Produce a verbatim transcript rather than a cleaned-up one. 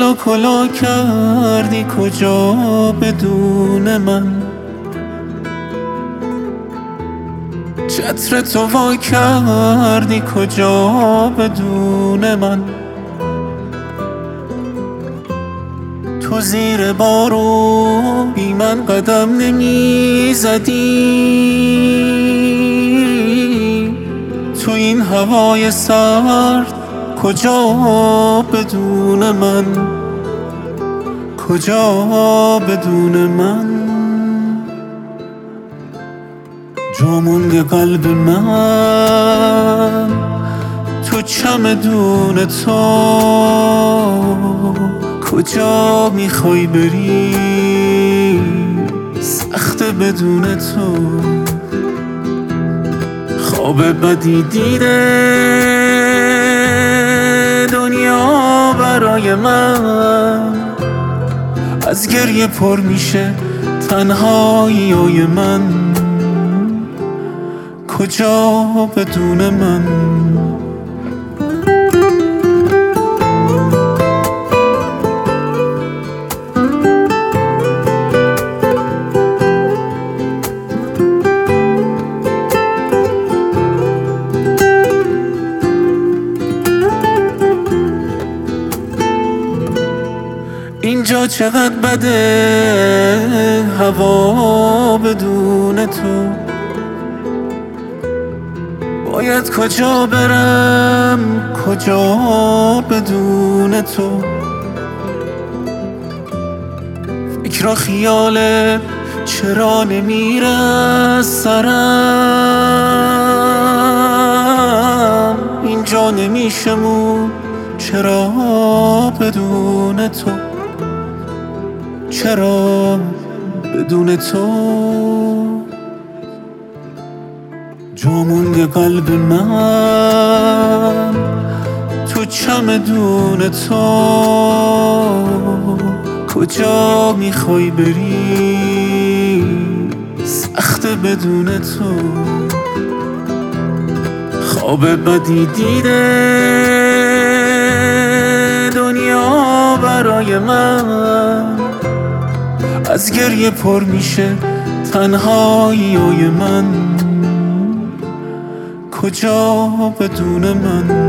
کجا کلا کردی کجا بدون من، چتر تو وا کردی کجا بدون من. تو زیر بارون بی من قدم نمی زدی، تو این هوای سرد کجا بدون من، کجا بدون من. جا مونده قلب من تو چمدون تو، کجا میخوای بری سخته بدون تو. خواب بدی دیده دنیا برای من، از گریه پر میشه تنهاییای من، کجا بدون من. اینجا چقدر بده هوا بدون تو، باید کجا برم کجا بدون تو. فکر و خیالت چرا نمیره سرم، اینجا نمیشمون چرا بدون تو، چرا بدون تو. جا مونده قلب من تو چمدون تو، کجا میخوای بری سخته بدون تو. خواب بدی دیده دنیا برای من، از گریه پر میشه تنهاییای من، کجا بدون من.